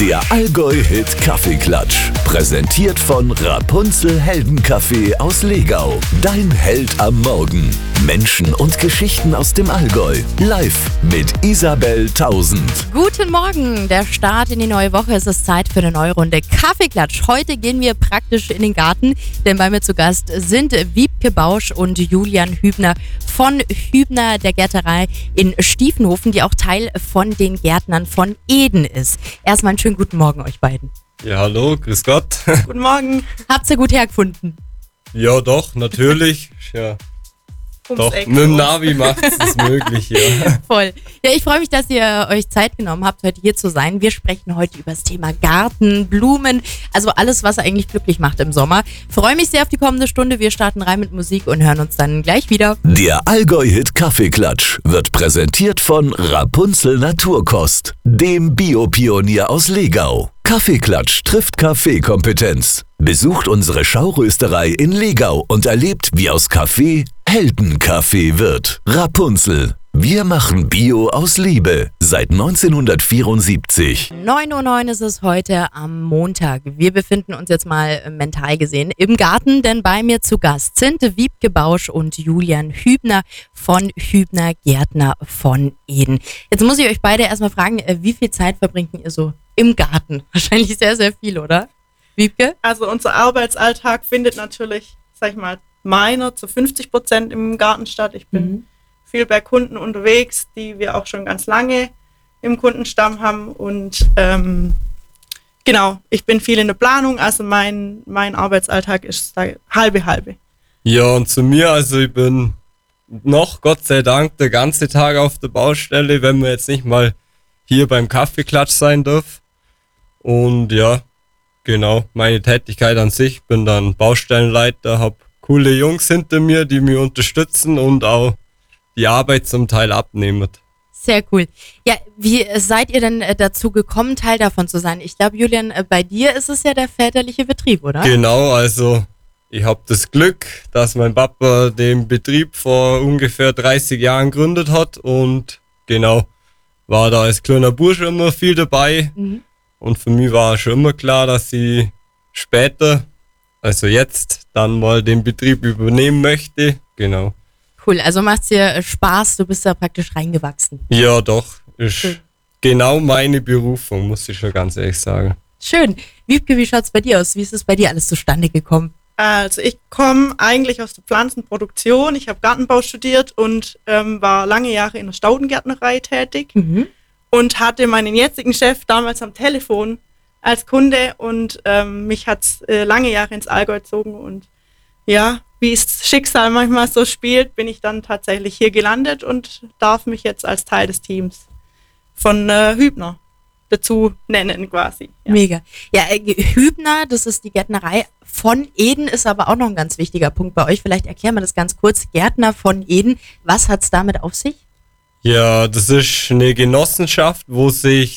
Der Allgäu-Hit Kaffeeklatsch. Präsentiert von Rapunzel Heldenkaffee aus Legau. Dein Held am Morgen. Menschen und Geschichten aus dem Allgäu. Live mit Isabel Tausend. Guten Morgen, der Start in die neue Woche. Es ist Zeit für eine neue Runde Kaffeeklatsch. Heute gehen wir praktisch in den Garten, denn bei mir zu Gast sind Wiebke Bausch und Julian Hübner von Hübner der Gärtnerei in Stiefenhofen, die auch Teil von den Gärtnern von Eden ist. Erstmal einen schönen guten Morgen euch beiden. Ja, hallo, grüß Gott. Guten Morgen. Habt ihr gut hergefunden? Ja, doch, natürlich. Ja. Doch, Eck. mit dem Navi macht es möglich, ja. Voll. Ja, ich freue mich, dass ihr euch Zeit genommen habt, heute hier zu sein. Wir sprechen heute über das Thema Garten, Blumen, also alles, was eigentlich glücklich macht im Sommer. Freue mich sehr auf die kommende Stunde. Wir starten rein mit Musik und hören uns dann gleich wieder. Der Allgäu-Hit Kaffeeklatsch wird präsentiert von Rapunzel Naturkost, dem Biopionier aus Legau. Kaffeeklatsch trifft Kaffeekompetenz. Besucht unsere Schaurösterei in Legau und erlebt, wie aus Kaffee Heldenkaffee wird. Rapunzel. Wir machen Bio aus Liebe. Seit 1974. 9:09 Uhr ist es heute am Montag. Wir befinden uns jetzt mal mental gesehen im Garten, denn bei mir zu Gast sind Wiebke Bausch und Julian Hübner von Hübner Gärtner von Eden. Jetzt muss ich euch beide erstmal fragen, wie viel Zeit verbringt ihr so im Garten? Wahrscheinlich sehr, sehr viel, oder? Wiebke? Also unser Arbeitsalltag findet natürlich, sag ich mal, meiner zu 50% im Garten statt. Ich bin viel bei Kunden unterwegs, die wir auch schon ganz lange im Kundenstamm haben. Und genau, ich bin viel in der Planung, also mein Arbeitsalltag ist halbe. Ja, und zu mir, also ich bin noch, Gott sei Dank, der ganze Tag auf der Baustelle, wenn wir jetzt nicht mal hier beim Kaffeeklatsch sein dürfen. Und ja, genau, meine Tätigkeit an sich, bin dann Baustellenleiter, habe coole Jungs hinter mir, die mich unterstützen und auch die Arbeit zum Teil abnehmen. Sehr cool. Ja, wie seid ihr denn dazu gekommen, Teil davon zu sein? Ich glaube, Julian, bei dir ist es ja der väterliche Betrieb, oder? Genau, also ich habe das Glück, dass mein Papa den Betrieb vor ungefähr 30 Jahren gegründet hat und genau, war da als kleiner Bursche immer viel dabei. Und für mich war schon immer klar, dass ich später, also jetzt, dann mal den Betrieb übernehmen möchte. Genau. Cool, also macht's dir Spaß, du bist da praktisch reingewachsen. Ja, doch. Ist genau meine Berufung, muss ich schon ganz ehrlich sagen. Schön. Wiebke, wie schaut's bei dir aus? Wie ist es bei dir alles zustande gekommen? Also ich komme eigentlich aus der Pflanzenproduktion. Ich habe Gartenbau studiert und war lange Jahre in der Staudengärtnerei tätig. Und hatte meinen jetzigen Chef damals am Telefon als Kunde und mich hat's lange Jahre ins Allgäu gezogen und ja, wie es Schicksal manchmal so spielt, bin ich dann tatsächlich hier gelandet und darf mich jetzt als Teil des Teams von Hübner dazu nennen quasi. Ja. Mega. Ja, Hübner, das ist die Gärtnerei von Eden, ist aber auch noch ein ganz wichtiger Punkt bei euch. Vielleicht erklären wir das ganz kurz. Gärtner von Eden, was hat's damit auf sich? Ja, das ist eine Genossenschaft, wo sich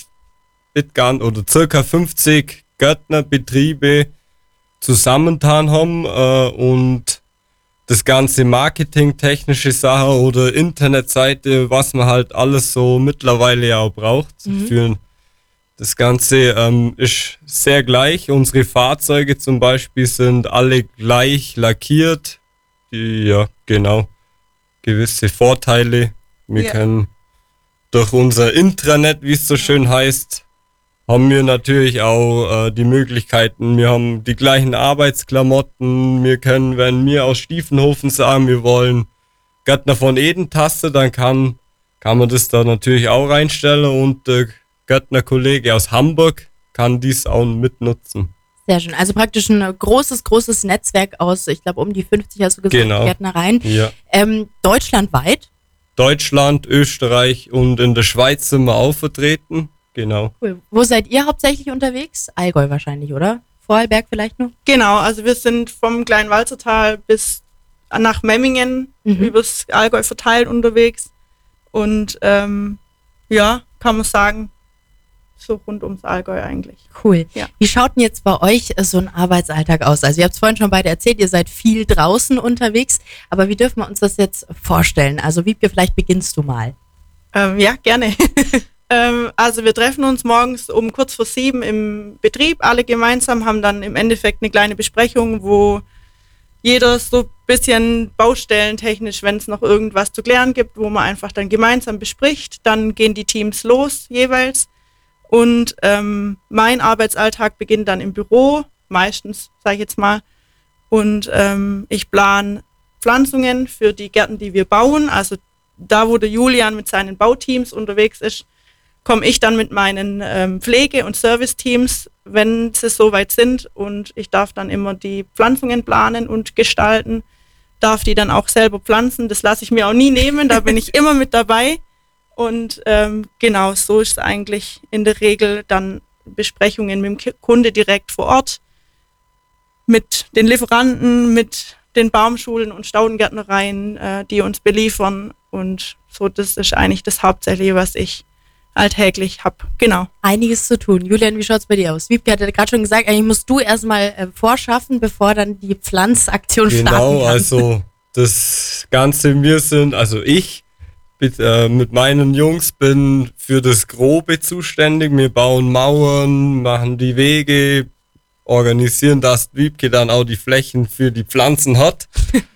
circa 50 Gärtnerbetriebe zusammengetan haben und das ganze Marketing-technische Sache oder Internetseite, was man halt alles so mittlerweile ja auch braucht. Für das Ganze ist sehr gleich. Unsere Fahrzeuge zum Beispiel sind alle gleich lackiert. Ja, genau. Gewisse Vorteile. Wir können durch unser Intranet, wie es so schön heißt, haben wir natürlich auch die Möglichkeiten. Wir haben die gleichen Arbeitsklamotten. Wir können, wenn wir aus Stiefenhofen sagen, wir wollen Gärtner von Eden Tasse, dann kann man das da natürlich auch reinstellen und der Gärtnerkollege aus Hamburg kann dies auch mitnutzen. Sehr schön. Also praktisch ein großes Netzwerk aus, ich glaube, um die 50, hast du gesagt, genau. Gärtnereien. Ja. Deutschlandweit? Deutschland, Österreich und in der Schweiz sind wir auch vertreten. Genau. Cool. Wo seid ihr hauptsächlich unterwegs? Allgäu wahrscheinlich, oder? Vorarlberg vielleicht noch? Genau, also wir sind vom Kleinwalzertal bis nach Memmingen übers Allgäu verteilt unterwegs. Und ja, kann man sagen, so rund ums Allgäu eigentlich. Cool. Ja. Wie schaut denn jetzt bei euch so ein Arbeitsalltag aus? Also ihr habt es vorhin schon beide erzählt, ihr seid viel draußen unterwegs, aber wie dürfen wir uns das jetzt vorstellen? Also Wiebke, vielleicht beginnst du mal. Ja, gerne. Also wir treffen uns morgens um kurz vor 7 im Betrieb, alle gemeinsam, haben dann im Endeffekt eine kleine Besprechung, wo jeder so ein bisschen baustellentechnisch, wenn es noch irgendwas zu klären gibt, wo man einfach dann gemeinsam bespricht. Dann gehen die Teams los jeweils. Und mein Arbeitsalltag beginnt dann im Büro, meistens, sage ich jetzt mal. Und ich plane Pflanzungen für die Gärten, die wir bauen. Also da, wo der Julian mit seinen Bauteams unterwegs ist, komme ich dann mit meinen Pflege- und Serviceteams, wenn sie soweit sind. Und ich darf dann immer die Pflanzungen planen und gestalten, darf die dann auch selber pflanzen. Das lasse ich mir auch nie nehmen, da bin ich immer mit dabei. Und genau, so ist es eigentlich in der Regel dann Besprechungen mit dem Kunde direkt vor Ort, mit den Lieferanten, mit den Baumschulen und Staudengärtnereien, die uns beliefern. Und so, das ist eigentlich das Hauptsächliche, was ich alltäglich habe. Genau. Einiges zu tun. Julian, wie schaut's bei dir aus? Wiebke hatte gerade schon gesagt, eigentlich musst du erstmal vorschaffen, bevor dann die Pflanzaktion starten kann. Genau, also das Ganze, ich mit meinen Jungs bin für das Grobe zuständig. Wir bauen Mauern, machen die Wege, organisieren, dass Wiebke dann auch die Flächen für die Pflanzen hat.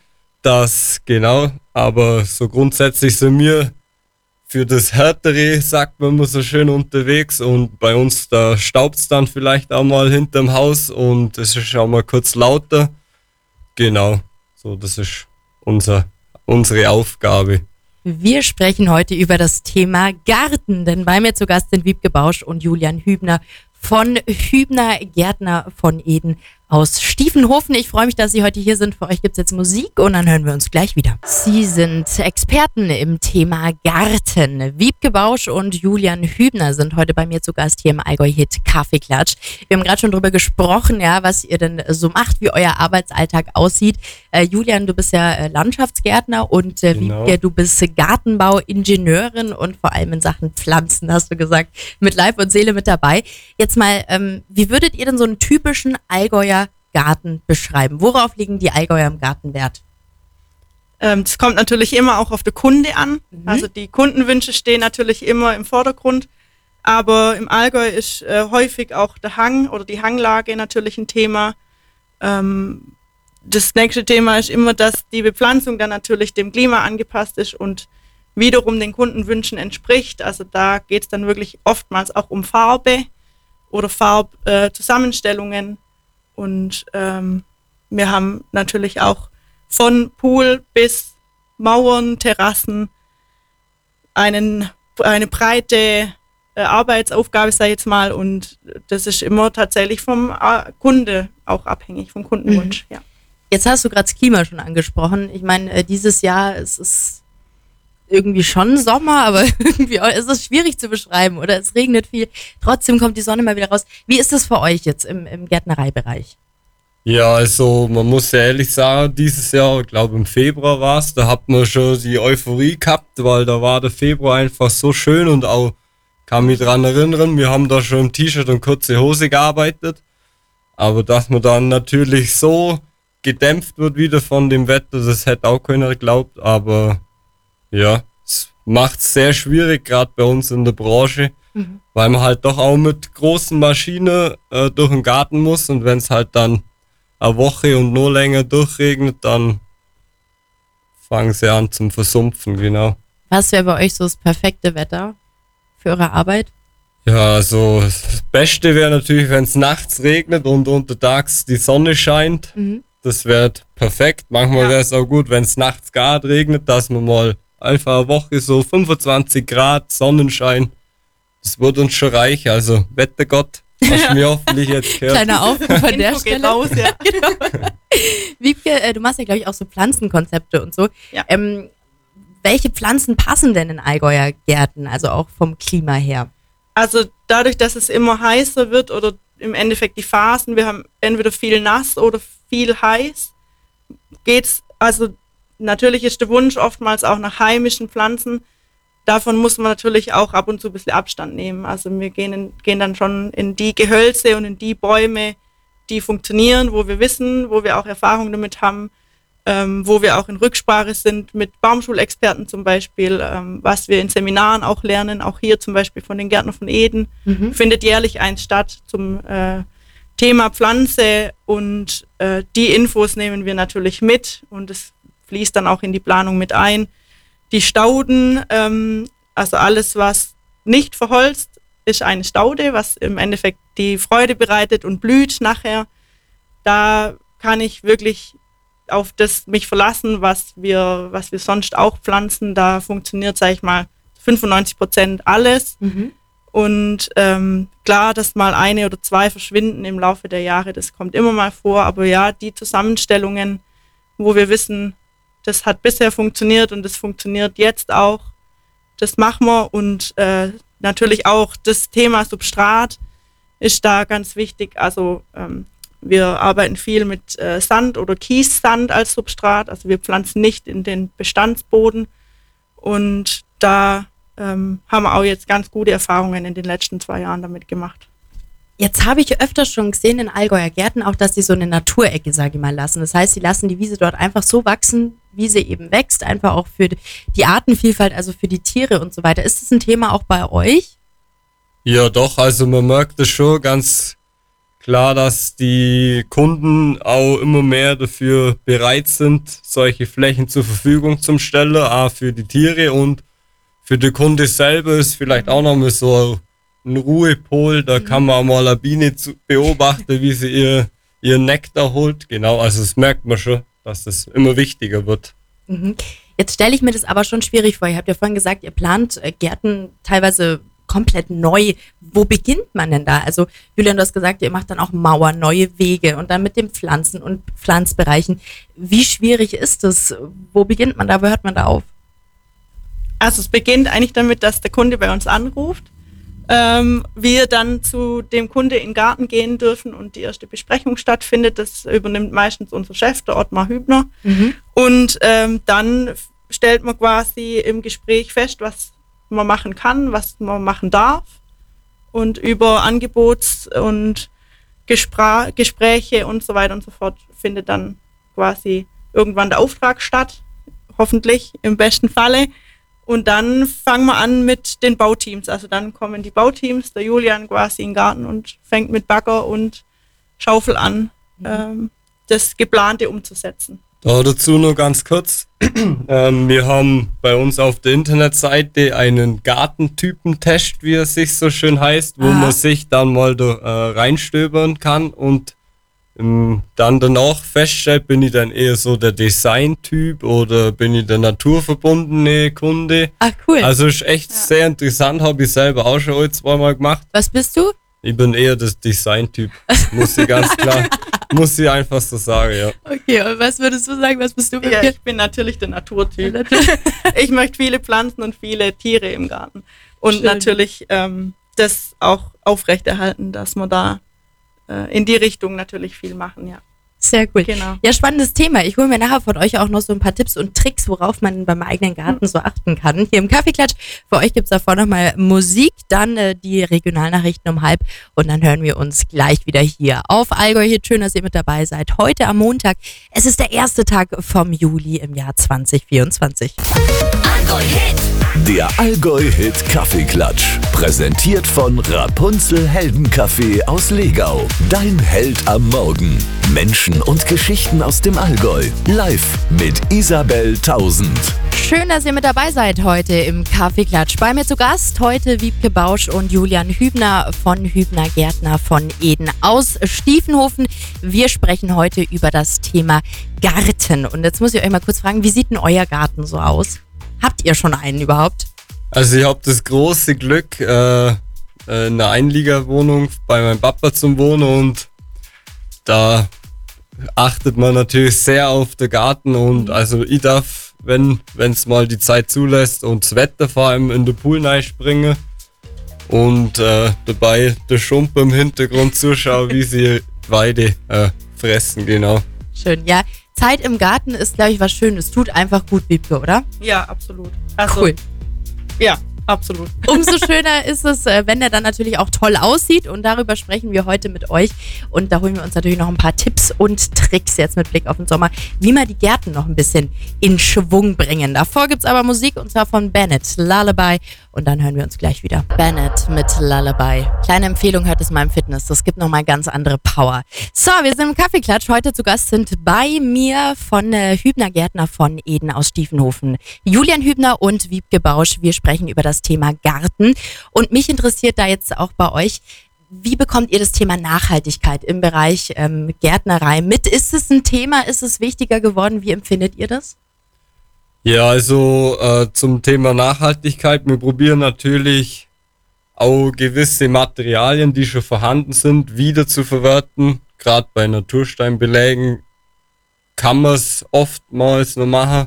Aber so grundsätzlich sind wir für das Härtere, sagt man immer so schön, unterwegs, und bei uns, da staubt's dann vielleicht auch mal hinterm Haus und es ist auch mal kurz lauter. Genau, so, das ist unsere Aufgabe. Wir sprechen heute über das Thema Garten, denn bei mir zu Gast sind Wiebke Bausch und Julian Hübner von Hübner Gärtner von Eden aus Stiefenhofen. Ich freue mich, dass Sie heute hier sind. Für euch gibt es jetzt Musik und dann hören wir uns gleich wieder. Sie sind Experten im Thema Garten. Wiebke Bausch und Julian Hübner sind heute bei mir zu Gast hier im Allgäu-Hit Kaffeeklatsch. Wir haben gerade schon drüber gesprochen, ja, was ihr denn so macht, wie euer Arbeitsalltag aussieht. Julian, du bist ja Landschaftsgärtner und Genau. Wiebke, du bist Gartenbauingenieurin und vor allem in Sachen Pflanzen, hast du gesagt, mit Leib und Seele mit dabei. Jetzt mal, wie würdet ihr denn so einen typischen Allgäuer Garten beschreiben? Worauf liegen die Allgäuer im Garten Wert? Das kommt natürlich immer auch auf den Kunde an. Also die Kundenwünsche stehen natürlich immer im Vordergrund. Aber im Allgäu ist häufig auch der Hang oder die Hanglage natürlich ein Thema. Das nächste Thema ist immer, dass die Bepflanzung dann natürlich dem Klima angepasst ist und wiederum den Kundenwünschen entspricht. Also da geht es dann wirklich oftmals auch um Farbe oder Farbzusammenstellungen. Und wir haben natürlich auch von Pool bis Mauern, Terrassen eine breite Arbeitsaufgabe, sag ich jetzt mal. Und das ist immer tatsächlich vom Kunde auch abhängig, vom Kundenwunsch. Ja. Jetzt hast du gerade das Klima schon angesprochen. Ich meine, dieses Jahr es ist irgendwie schon Sommer, aber irgendwie ist es schwierig zu beschreiben oder es regnet viel. Trotzdem kommt die Sonne mal wieder raus. Wie ist das für euch jetzt im Gärtnereibereich? Ja, also man muss ja ehrlich sagen, dieses Jahr, ich glaube im Februar war es, da hat man schon die Euphorie gehabt, weil da war der Februar einfach so schön und auch, kann mich dran erinnern, wir haben da schon im T-Shirt und kurze Hose gearbeitet, aber dass man dann natürlich so gedämpft wird wieder von dem Wetter, das hätte auch keiner geglaubt, aber ja, es macht es sehr schwierig, gerade bei uns in der Branche, weil man halt doch auch mit großen Maschinen durch den Garten muss, und wenn es halt dann eine Woche und nur länger durchregnet, dann fangen sie an zum Versumpfen, genau. Was wäre bei euch so das perfekte Wetter für eure Arbeit? Ja, also das Beste wäre natürlich, wenn es nachts regnet und untertags die Sonne scheint. Das wäre perfekt. Manchmal wäre es auch gut, wenn es nachts gar regnet, dass man mal einfach eine Woche so 25 Grad Sonnenschein. Das wird uns schon reich. Also Wettergott, hast du mir hoffentlich jetzt gehört. Kleiner Aufruf an der Info geht Stelle. raus, ja. Genau. Wiebke, du machst ja, glaube ich, auch so Pflanzenkonzepte und so. Ja. Welche Pflanzen passen denn in Allgäuer Gärten, also auch vom Klima her? Also dadurch, dass es immer heißer wird oder im Endeffekt die Phasen, wir haben entweder viel nass oder viel heiß, geht's, also natürlich ist der Wunsch oftmals auch nach heimischen Pflanzen. Davon muss man natürlich auch ab und zu ein bisschen Abstand nehmen. Also wir gehen dann schon in die Gehölze und in die Bäume, die funktionieren, wo wir wissen, wo wir auch Erfahrung damit haben. wo wir auch in Rücksprache sind mit Baumschulexperten zum Beispiel, was wir in Seminaren auch lernen, auch hier zum Beispiel von den Gärtnern von Eden, findet jährlich eins statt zum Thema Pflanze und die Infos nehmen wir natürlich mit und es fließt dann auch in die Planung mit ein. Die Stauden, also alles, was nicht verholzt, ist eine Staude, was im Endeffekt die Freude bereitet und blüht nachher. Da kann ich wirklich auf das mich verlassen, was wir sonst auch pflanzen. Da funktioniert, sage ich mal, 95% alles. Und klar, dass mal eine oder zwei verschwinden im Laufe der Jahre, das kommt immer mal vor. Aber ja, die Zusammenstellungen, wo wir wissen, das hat bisher funktioniert und das funktioniert jetzt auch, das machen wir. Und natürlich auch das Thema Substrat ist da ganz wichtig. Also wir arbeiten viel mit Sand oder Kiessand als Substrat. Also wir pflanzen nicht in den Bestandsboden. Und da haben wir auch jetzt ganz gute Erfahrungen in den letzten 2 Jahren damit gemacht. Jetzt habe ich öfter schon gesehen in Allgäuer Gärten auch, dass sie so eine Naturecke, sage ich mal, lassen. Das heißt, sie lassen die Wiese dort einfach so wachsen, wie sie eben wächst. Einfach auch für die Artenvielfalt, also für die Tiere und so weiter. Ist das ein Thema auch bei euch? Ja doch, also man merkt es schon ganz klar, dass die Kunden auch immer mehr dafür bereit sind, solche Flächen zur Verfügung zu stellen, auch für die Tiere und für die Kunde selber ist vielleicht auch noch mal so ein Ruhepol, da kann man auch mal eine Biene beobachten, wie sie ihren Nektar holt. Genau, also das merkt man schon, dass das immer wichtiger wird. Jetzt stelle ich mir das aber schon schwierig vor. Ihr habt ja vorhin gesagt, ihr plant Gärten teilweise komplett neu. Wo beginnt man denn da? Also Julian, du hast gesagt, ihr macht dann auch Mauern, neue Wege und dann mit den Pflanzen und Pflanzbereichen. Wie schwierig ist das? Wo beginnt man da? Wo hört man da auf? Also es beginnt eigentlich damit, dass der Kunde bei uns anruft. Wir dann zu dem Kunde in den Garten gehen dürfen und die erste Besprechung stattfindet. Das übernimmt meistens unser Chef, der Ottmar Hübner. Und dann stellt man quasi im Gespräch fest, was man machen kann, was man machen darf. Und über Angebots- und Gespräche und so weiter und so fort findet dann quasi irgendwann der Auftrag statt. Hoffentlich, im besten Falle. Und dann fangen wir an mit den Bauteams. Also dann kommen die Bauteams, der Julian quasi in den Garten und fängt mit Bagger und Schaufel an, das Geplante umzusetzen. Dazu nur ganz kurz. Wir haben bei uns auf der Internetseite einen Gartentypentest, wie es sich so schön heißt, wo man sich dann mal da reinstöbern kann und dann danach feststellt, bin ich dann eher so der Designtyp oder bin ich der naturverbundene Kunde. Ach cool. Also ist echt sehr interessant, habe ich selber auch schon 2-mal gemacht. Was bist du? Ich bin eher der Designtyp, muss ich ganz klar, muss ich einfach so sagen, ja. Okay, und was würdest du sagen, was bist du? Ja, ich bin natürlich der Naturtyp. Ich möchte viele Pflanzen und viele Tiere im Garten. Und schön. Natürlich das auch aufrechterhalten, dass wir da in die Richtung natürlich viel machen, ja. Sehr cool. Genau. Ja, spannendes Thema. Ich hole mir nachher von euch auch noch so ein paar Tipps und Tricks, worauf man beim eigenen Garten so achten kann. Hier im Kaffeeklatsch. Für euch gibt's davor nochmal Musik, dann die Regionalnachrichten um 12:30 und dann hören wir uns gleich wieder hier auf Allgäu Hit. Schön, dass ihr mit dabei seid. Heute am Montag. Es ist der erste Tag vom Juli im Jahr 2024. Allgäu Hit. Der Allgäu Hit Kaffeeklatsch. Präsentiert von Rapunzel Heldenkaffee aus Legau. Dein Held am Morgen. Menschen und Geschichten aus dem Allgäu. Live mit Isabel Tausend. Schön, dass ihr mit dabei seid heute im Kaffeeklatsch. Bei mir zu Gast heute Wiebke Bausch und Julian Hübner von Hübner Gärtner von Eden aus Stiefenhofen. Wir sprechen heute über das Thema Garten. Und jetzt muss ich euch mal kurz fragen, wie sieht denn euer Garten so aus? Habt ihr schon einen überhaupt? Also ich habe das große Glück, eine Einliegerwohnung bei meinem Papa zu wohnen und da achtet man natürlich sehr auf den Garten und also ich darf, wenn es mal die Zeit zulässt und das Wetter vor allem in den Pool reinspringen und dabei der Schumpe im Hintergrund zuschauen, wie sie Weide fressen, genau. Schön, ja. Zeit im Garten ist, glaube ich, was Schönes. Tut einfach gut, Wiebke, oder? Ja, absolut. Also, cool. Ja, Absolut. Umso schöner ist es, wenn der dann natürlich auch toll aussieht und darüber sprechen wir heute mit euch und da holen wir uns natürlich noch ein paar Tipps und Tricks jetzt mit Blick auf den Sommer, wie wir die Gärten noch ein bisschen in Schwung bringen. Davor gibt's aber Musik und zwar von Bennett, Lullaby und dann hören wir uns gleich wieder. Bennett mit Lullaby. Kleine Empfehlung, hört es mal im Fitness, das gibt nochmal ganz andere Power. So, wir sind im Kaffeeklatsch, heute zu Gast sind bei mir von Hübner Gärtner von Eden aus Stiefenhofen, Julian Hübner und Wiebke Bausch. Wir sprechen über das Thema Garten. Und mich interessiert da jetzt auch bei euch, wie bekommt ihr das Thema Nachhaltigkeit im Bereich Gärtnerei mit? Ist es ein Thema? Ist es wichtiger geworden? Wie empfindet ihr das? Ja, also zum Thema Nachhaltigkeit, wir probieren natürlich auch gewisse Materialien, die schon vorhanden sind, wieder zu verwerten. Gerade bei Natursteinbelägen kann man es oftmals noch machen.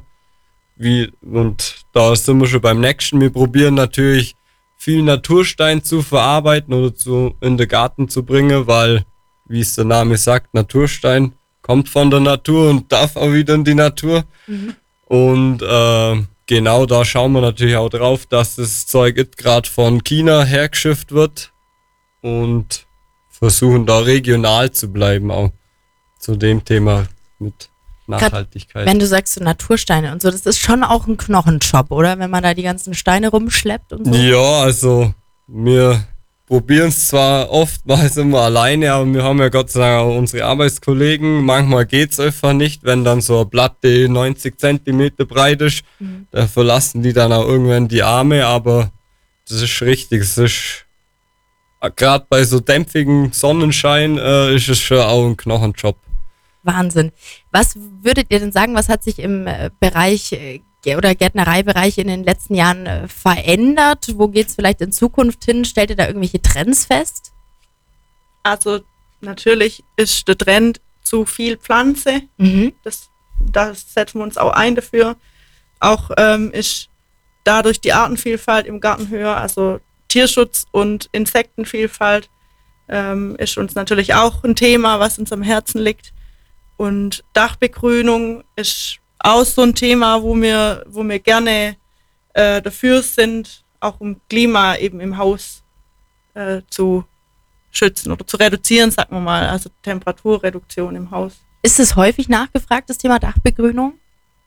Und da sind wir schon beim nächsten. Wir probieren natürlich viel Naturstein zu verarbeiten oder in den Garten zu bringen, weil, wie es der Name sagt, Naturstein kommt von der Natur und darf auch wieder in die Natur. Mhm. Und genau da schauen wir natürlich auch drauf, dass das Zeug gerade von China hergeschifft wird und versuchen da regional zu bleiben, auch zu dem Thema mit Nachhaltigkeit. Wenn du sagst so Natursteine und so, das ist schon auch ein Knochenjob, oder? Wenn man da die ganzen Steine rumschleppt und so. Ja, also wir probieren es zwar oftmals immer alleine, aber wir haben ja Gott sei Dank auch unsere Arbeitskollegen. Manchmal geht's einfach nicht, wenn dann so eine Platte 90 Zentimeter breit ist. Mhm. Da verlassen die dann auch irgendwann die Arme, aber das ist richtig. Es ist gerade bei so dämpfigen Sonnenschein ist es schon auch ein Knochenjob. Wahnsinn. Was würdet ihr denn sagen, was hat sich im Bereich oder Gärtnereibereich in den letzten Jahren verändert? Wo geht es vielleicht in Zukunft hin? Stellt ihr da irgendwelche Trends fest? Also natürlich ist der Trend zu viel Pflanze. Mhm. Da setzen wir uns auch ein dafür. Auch ist dadurch die Artenvielfalt im Garten höher, also Tierschutz und Insektenvielfalt ist uns natürlich auch ein Thema, was uns am Herzen liegt. Und Dachbegrünung ist auch so ein Thema, wo wir gerne dafür sind, auch um Klima eben im Haus zu schützen oder zu reduzieren, sagen wir mal, also Temperaturreduktion im Haus. Ist es häufig nachgefragt, das Thema Dachbegrünung?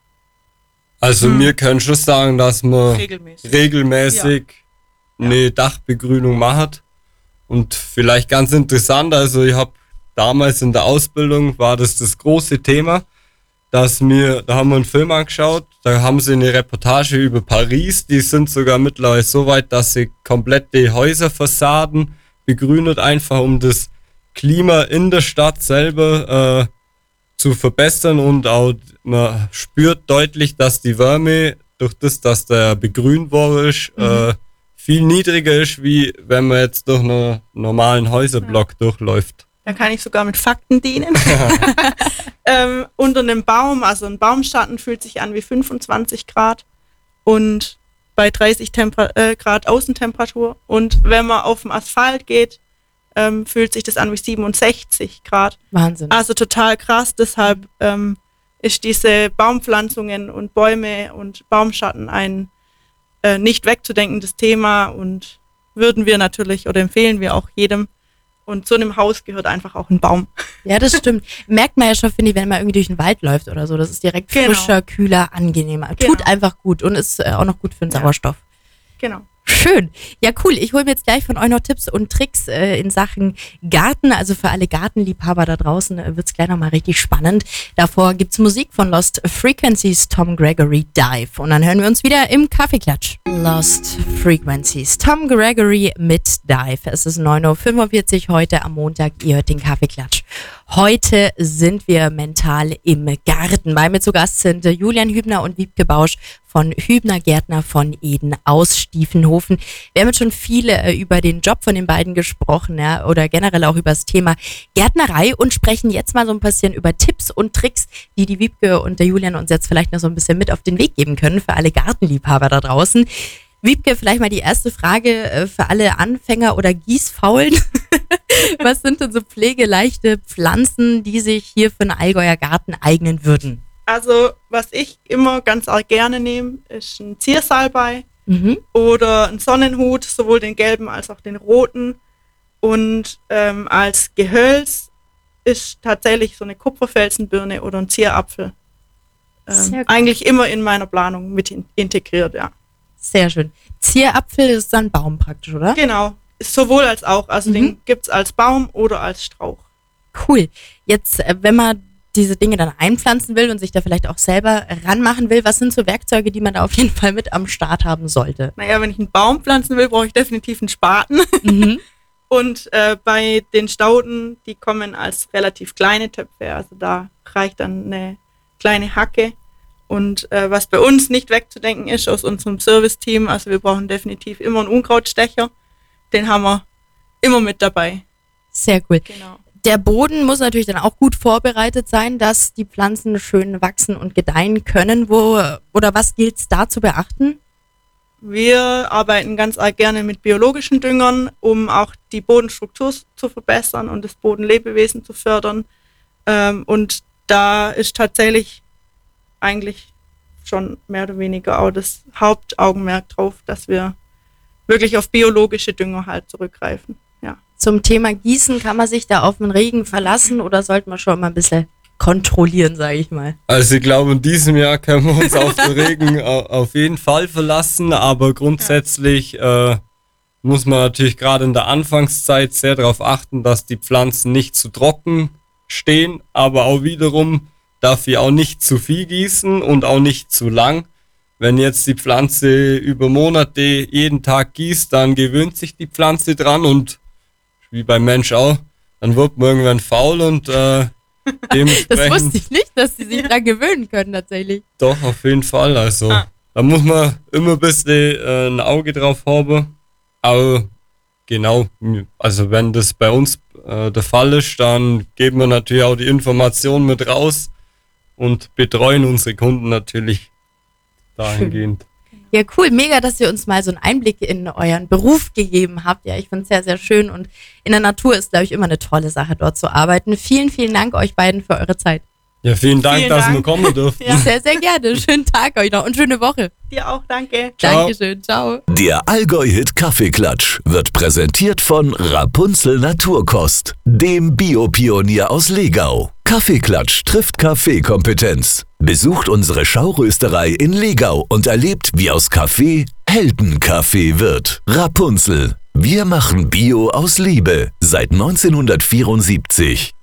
Also wir können schon sagen, dass man regelmäßig eine Dachbegrünung macht. Und vielleicht ganz interessant, also ich habe damals in der Ausbildung war das große Thema, da haben wir einen Film angeschaut, da haben sie eine Reportage über Paris, die sind sogar mittlerweile so weit, dass sie komplette Häuserfassaden begrünen, einfach um das Klima in der Stadt selber zu verbessern und auch man spürt deutlich, dass die Wärme durch das, dass der begrünt worden ist, viel niedriger ist, wie wenn man jetzt durch einen normalen Häuserblock durchläuft. Da kann ich sogar mit Fakten dienen. Unter einem Baum, also ein Baumschatten fühlt sich an wie 25 Grad und bei 30 Grad Außentemperatur. Und wenn man auf dem Asphalt geht, fühlt sich das an wie 67 Grad. Wahnsinn. Also total krass. Deshalb ist diese Baumpflanzungen und Bäume und Baumschatten ein nicht wegzudenkendes Thema und würden wir natürlich oder empfehlen wir auch jedem. Und zu einem Haus gehört einfach auch ein Baum. Ja, das stimmt. Merkt man ja schon, finde ich, wenn man irgendwie durch den Wald läuft oder so. Das ist direkt frischer, kühler, angenehmer. Genau. Tut einfach gut und ist auch noch gut für den Sauerstoff. Genau. Schön. Ja, cool. Ich hole mir jetzt gleich von euch noch Tipps und Tricks in Sachen Garten. Also für alle Gartenliebhaber da draußen wird es gleich nochmal richtig spannend. Davor gibt es Musik von Lost Frequencies, Tom Gregory, Dive. Und dann hören wir uns wieder im Kaffeeklatsch. Lost Frequencies, Tom Gregory mit Dive. Es ist 9.45 Uhr heute am Montag. Ihr hört den Kaffeeklatsch. Heute sind wir mental im Garten. Bei mir zu Gast sind Julian Hübner und Wiebke Bausch von Hübner Gärtner von Eden aus Stiefenhofen. Wir haben jetzt schon viel über den Job von den beiden gesprochen, ja, oder generell auch über das Thema Gärtnerei und sprechen jetzt mal so ein bisschen über Tipps und Tricks, die Wiebke und der Julian uns jetzt vielleicht noch so ein bisschen mit auf den Weg geben können für alle Gartenliebhaber da draußen. Wiebke, vielleicht mal die erste Frage für alle Anfänger oder Gießfaulen. Was sind denn so pflegeleichte Pflanzen, die sich hier für einen Allgäuer Garten eignen würden? Also, was ich immer ganz arg gerne nehme, ist ein Ziersalbei. oder einen Sonnenhut, sowohl den gelben als auch den roten. Und als Gehölz ist tatsächlich so eine Kupferfelsenbirne oder ein Zierapfel eigentlich immer in meiner Planung mit integriert, ja. Sehr schön. Zierapfel ist dann Baum praktisch, oder? Genau, sowohl als auch. Also den gibt es als Baum oder als Strauch. Cool. Jetzt, wenn man diese Dinge dann einpflanzen will und sich da vielleicht auch selber ranmachen will, was sind so Werkzeuge, die man da auf jeden Fall mit am Start haben sollte? Naja, wenn ich einen Baum pflanzen will, brauche ich definitiv einen Spaten. Und bei den Stauden, die kommen als relativ kleine Töpfe, also da reicht dann eine kleine Hacke. Und was bei uns nicht wegzudenken ist aus unserem Serviceteam, also wir brauchen definitiv immer einen Unkrautstecher, den haben wir immer mit dabei. Sehr cool. Genau. Der Boden muss natürlich dann auch gut vorbereitet sein, dass die Pflanzen schön wachsen und gedeihen können. Oder was gilt es da zu beachten? Wir arbeiten ganz arg gerne mit biologischen Düngern, um auch die Bodenstruktur zu verbessern und das Bodenlebewesen zu fördern. Und da ist tatsächlich eigentlich schon mehr oder weniger auch das Hauptaugenmerk drauf, dass wir wirklich auf biologische Dünger halt zurückgreifen. Ja. Zum Thema Gießen, kann man sich da auf den Regen verlassen oder sollte man schon mal ein bisschen kontrollieren, sage ich mal? Also ich glaube, in diesem Jahr können wir uns auf den Regen auf jeden Fall verlassen, aber grundsätzlich muss man natürlich gerade in der Anfangszeit sehr darauf achten, dass die Pflanzen nicht zu trocken stehen, aber auch wiederum darf ich auch nicht zu viel gießen und auch nicht zu lang. Wenn jetzt die Pflanze über Monate jeden Tag gießt, dann gewöhnt sich die Pflanze dran und wie beim Mensch auch, dann wird man irgendwann faul und dementsprechend... Das wusste ich nicht, dass sie sich dran gewöhnen können tatsächlich. Doch, auf jeden Fall. Also da muss man immer ein bisschen ein Auge drauf haben. Aber genau, also wenn das bei uns der Fall ist, dann geben wir natürlich auch die Informationen mit raus und betreuen unsere Kunden natürlich dahingehend. Ja, cool. Mega, dass ihr uns mal so einen Einblick in euren Beruf gegeben habt. Ja, ich finde es sehr, sehr schön. Und in der Natur ist, glaube ich, immer eine tolle Sache, dort zu arbeiten. Vielen, vielen Dank euch beiden für eure Zeit. Ja, vielen Dank, dass wir kommen durften. Ja. Sehr, sehr gerne. Schönen Tag euch noch und schöne Woche. Dir auch, danke. Ciao. Dankeschön, ciao. Der Allgäu-Hit Kaffeeklatsch wird präsentiert von Rapunzel Naturkost, dem Biopionier aus Legau. Kaffeeklatsch trifft Kaffeekompetenz. Besucht unsere Schaurösterei in Legau und erlebt, wie aus Kaffee Heldenkaffee wird. Rapunzel. Wir machen Bio aus Liebe seit 1974.